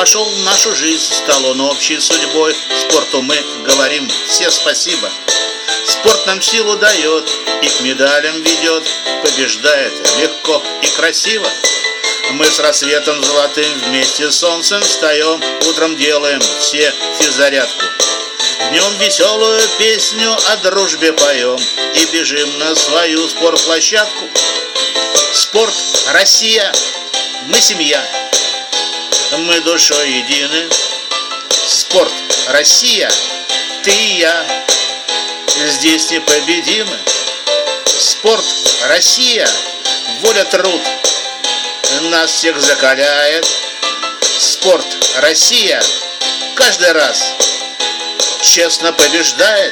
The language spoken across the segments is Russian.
вошел в нашу жизнь, стал он общей судьбой. Спорту мы говорим все спасибо. Спорт нам силу дает и к медалям ведет, побеждает легко и красиво. Мы с рассветом золотым вместе с солнцем встаем, утром делаем все физзарядку. Днем веселую песню о дружбе поем и бежим на свою спортплощадку. Спорт, Россия, мы семья, мы душой едины. Спорт, Россия, ты и я, здесь непобедимы. Спорт, Россия, воля, труд нас всех закаляет. Спорт, Россия, каждый раз честно побеждает.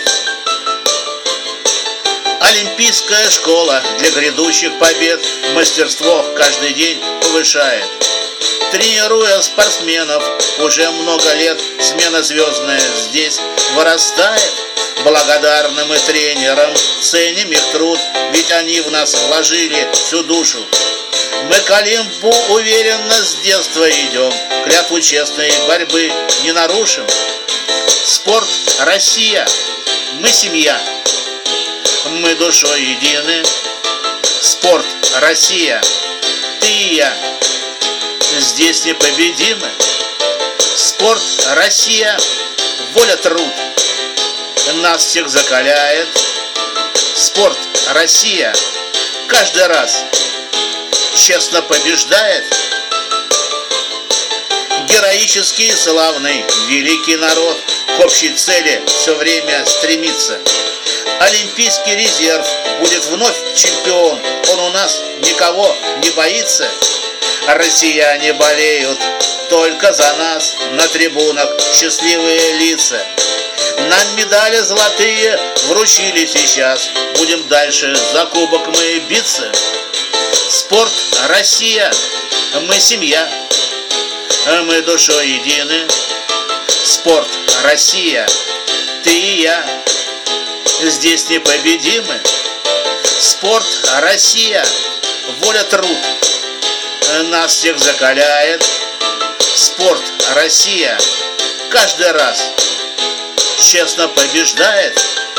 Олимпийская школа для грядущих побед мастерство каждый день повышает. Тренируя спортсменов уже много лет, смена звездная здесь вырастает. Благодарны мы тренерам, ценим их труд, ведь они в нас вложили всю душу. Мы к Олимпу уверенно с детства идем, клятву честной борьбы не нарушим. Спорт, Россия, мы семья, мы душой едины. Спорт, Россия, ты и я, здесь непобедимы. Спорт, Россия, воля, труд нас всех закаляет. Спорт, Россия, каждый раз честно побеждает. Героический, славный, великий народ к общей цели все время стремится. Олимпийский резерв будет вновь чемпион, он у нас никого не боится. Россияне болеют только за нас, на трибунах счастливые лица. Нам медали золотые вручили сейчас, будем дальше за кубок мы биться. Спорт, Россия, мы семья, мы душой едины. Спорт, Россия, ты и я, здесь непобедимы. Спорт, Россия, воля, труд нас всех закаляет. Спорт, Россия, каждый раз честно побеждает.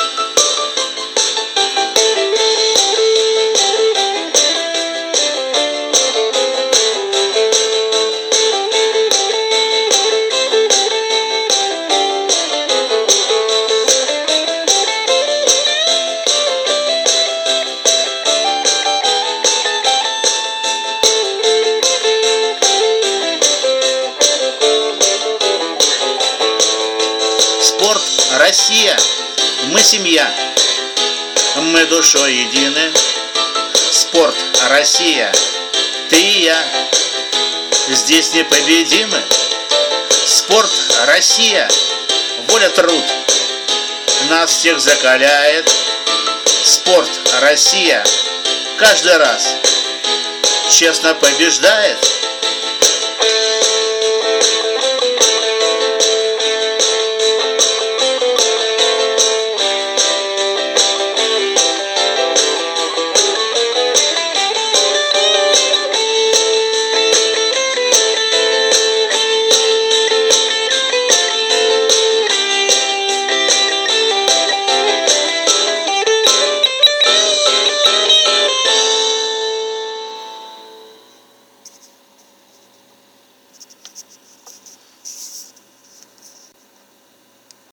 Спорт, Россия, мы семья, мы душой едины. Спорт, Россия, ты и я, здесь непобедимы. Спорт, Россия, воля, труд нас всех закаляет. Спорт, Россия, каждый раз честно побеждает.